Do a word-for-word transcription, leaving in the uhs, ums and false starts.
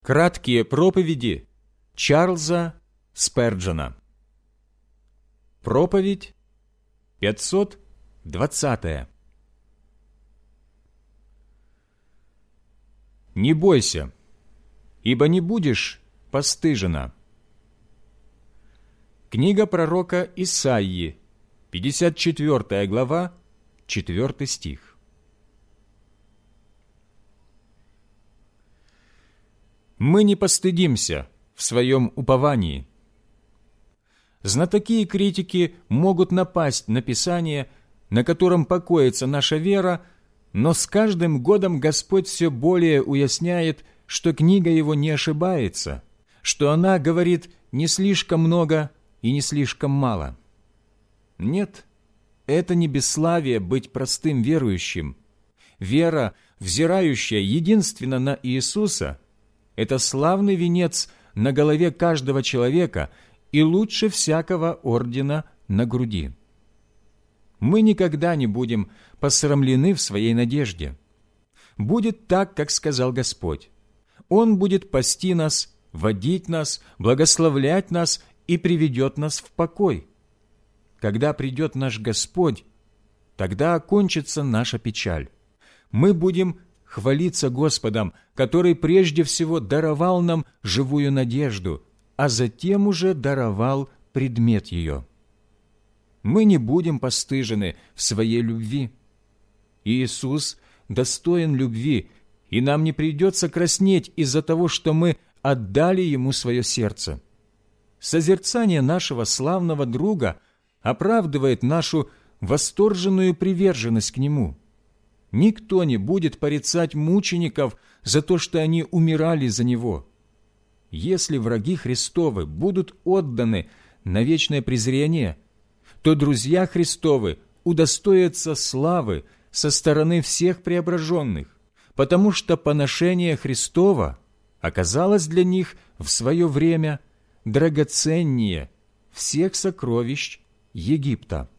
Краткие проповеди Чарльза Сперджена. Проповедь пятьсот двадцатая. Не бойся, ибо не будешь постыжена. Книга пророка Исаии, пятьдесят четвёртая глава, четвёртый стих. Мы не постыдимся в своем уповании. Знатоки и критики могут напасть на Писание, на котором покоится наша вера, но с каждым годом Господь все более уясняет, что книга Его не ошибается, что она говорит не слишком много и не слишком мало. Нет, это не бесславие быть простым верующим. Вера, взирающая единственно на Иисуса, это славный венец на голове каждого человека и лучше всякого ордена на груди. Мы никогда не будем посрамлены в своей надежде. Будет так, как сказал Господь. Он будет пасти нас, водить нас, благословлять нас и приведет нас в покой. Когда придет наш Господь, тогда окончится наша печаль. Мы будем хвалиться Господом, который прежде всего даровал нам живую надежду, а затем уже даровал предмет ее. Мы не будем постыжены в своей любви. Иисус достоин любви, и нам не придется краснеть из-за того, что мы отдали Ему свое сердце. Созерцание нашего славного друга оправдывает нашу восторженную приверженность к Нему. Никто не будет порицать мучеников за то, что они умирали за Него. Если враги Христовы будут отданы на вечное презрение, то друзья Христовы удостоятся славы со стороны всех преображенных, потому что поношение Христова оказалось для них в свое время драгоценнее всех сокровищ Египта.